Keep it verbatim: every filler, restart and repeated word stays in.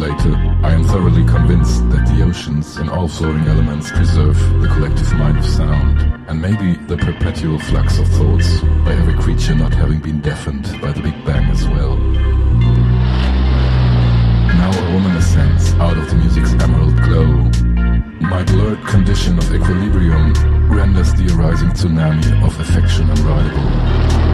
later, I am thoroughly convinced that the oceans and all flowing elements preserve the collective mind of sound, and maybe the perpetual flux of thoughts by every creature not having been deafened by the Big Bang as well. Now a woman ascends out of the music's emerald glow. My blurred condition of equilibrium renders the arising tsunami of affection unrivalable.